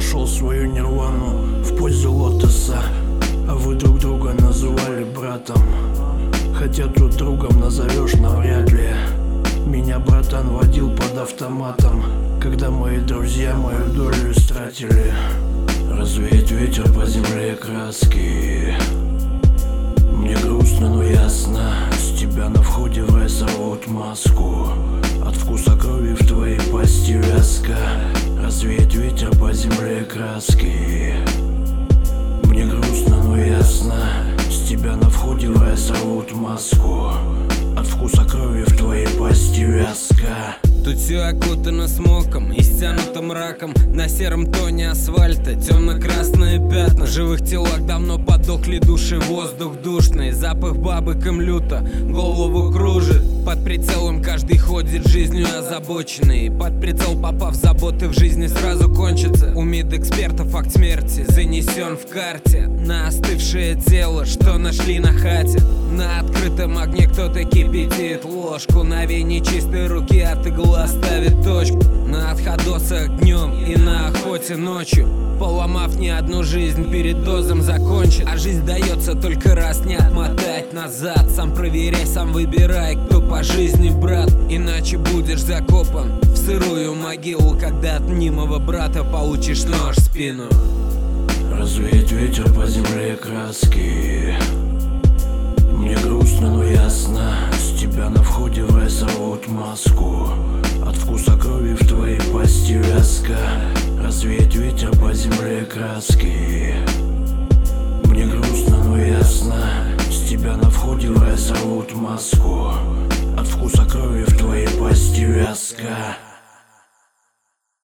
нашел свою нирвану в позе лотоса. А вы друг друга называли братом, хотя тут другом назовешь навряд ли. Меня братан водил под автоматом, когда мои друзья мою долю истратили. Развеет ветер по земле краски. Мне грустно, но ясно, с тебя на входе в рай сорвут маску. От вкуса крови в твоей пасти вязка. Развеет ветер по земле краски. Мне грустно, но ясно, с тебя на входе в рай сорвут маску. От вкуса крови в твоей пасти вязка. Тут все окутано смоком и стянутым мраком. На сером тоне асфальта темно-красные пятна. В живых телах давно подохли души, воздух душный. Запах бабок им люто голову кружит. Под прицелом каждый ходит жизнью озабоченный. Под прицел попав, заботы в жизни сразу кончатся. У медэкспертов факт смерти занесен в карте. На остывшее тело, что нашли на хате. На открытом огне кто-то кипятит ложку. На вене чистой руки от иглы ставит точку. На отходосах днем и на охоте ночью. Поломав не одну жизнь, перед дозом закончит. А жизнь дается только раз, не отмотать назад. Сам проверяй, сам выбирай, кто по жизни брат. Иначе будешь закопан в сырую могилу, когда от мнимого брата получишь нож в спину. Развеет ветер по земле краски. Мне грустно, но ясно, с тебя на входе в рай сорвут маску. От вкуса крови в твоей пасти вязка. Развеет ветер по земле краски. Мне грустно, но ясно, с тебя на входе в рай сорвут маску. От вкуса крови в твоей пасти вязка.